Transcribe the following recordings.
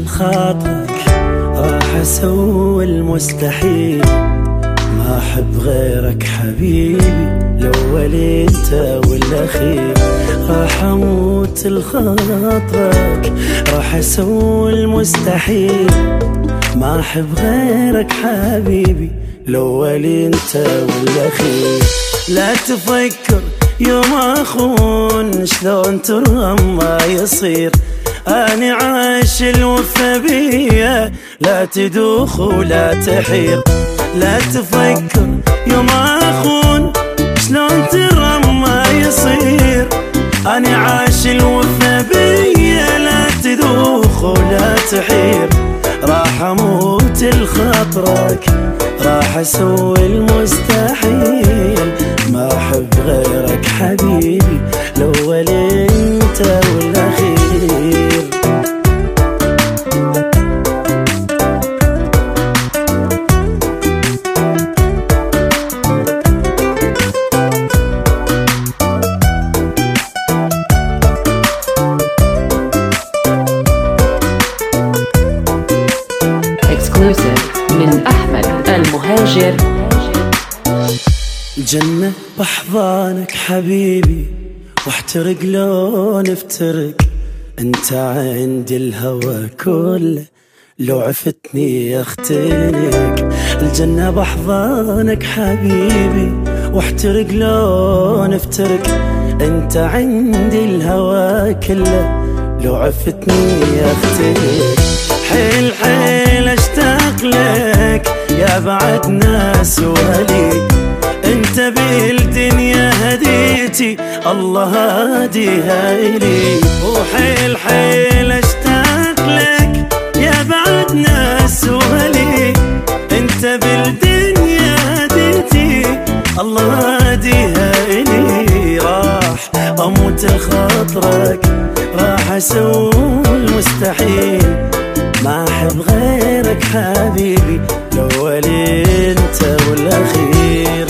لخاطرك راح اسوي المستحيل، ما احب غيرك حبيبي الاول انت والاخير. راح اموت لخاطرك راح اسوي المستحيل، ما احب غيرك حبيبي الاول انت والاخير. لا تفكر يوم اخون شلون ترى ما يصير، أنا عايش الوفا بيا لا تدوخ ولا تحير. لا تفكر يوم أخون شلون ترى ما يصير، أنا عايش الوفا بيا لا تدوخ ولا تحير. راح أموت لخاطرك راح أسوي المستحيل، ما أحب غيرك حبيبي الأول أنت والأخير. من أحمد المهاجر. الجنة بأحضانك حبيبي واحترق لو نفترق، انت عندي الهوى كله لو عفتني اختنق. الجنة بأحضانك حبيبي واحترق لو نفترق، انت عندي الهوى كله لو عفتني اختنق. حيل حيل اشتاق لك يا بعد ناس ولي، انت بالدنيا هديتي الله هاديها الي. وحيل حيل اشتاق لك يا بعد ناس ولي، انت بالدنيا هديتي الله هاديها الي. راح اموت لخاطرك راح اسوي المستحيل، ما احب غيرك حبيبي الاول انت والاخير.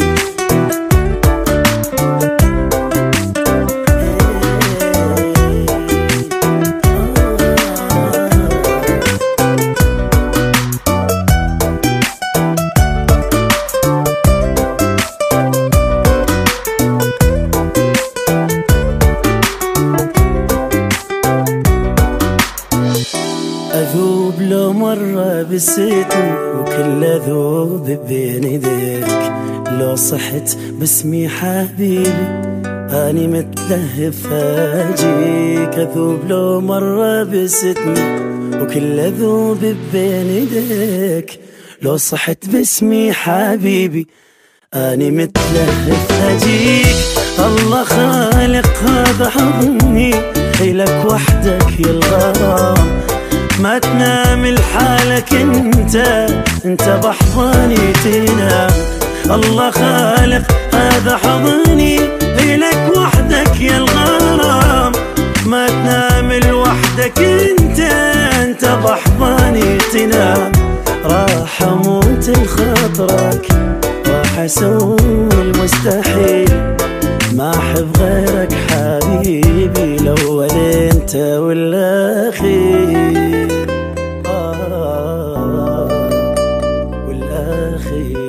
أذوب لو مرة بسيتني وكل أذوب بين ايديك، لو صحت باسمي حبيبي أني متلهف أجيك. أذوب لو مرة بسيتني وكل أذوب بين ايديك، لو صحت باسمي حبيبي أني متلهف أجيك. الله خالق هذا حضني إلك وحدك يا الغرام، ما تنام لحالك انت بحضاني تنام. الله خالق هذا حضني إلك وحدك يا الغرام، ما تنام لوحدك انت بحضاني تنام. راح اموت لخاطرك راح اسوي المستحيل، ما احب غيرك حبيبي الاول انت والاخير. والآخر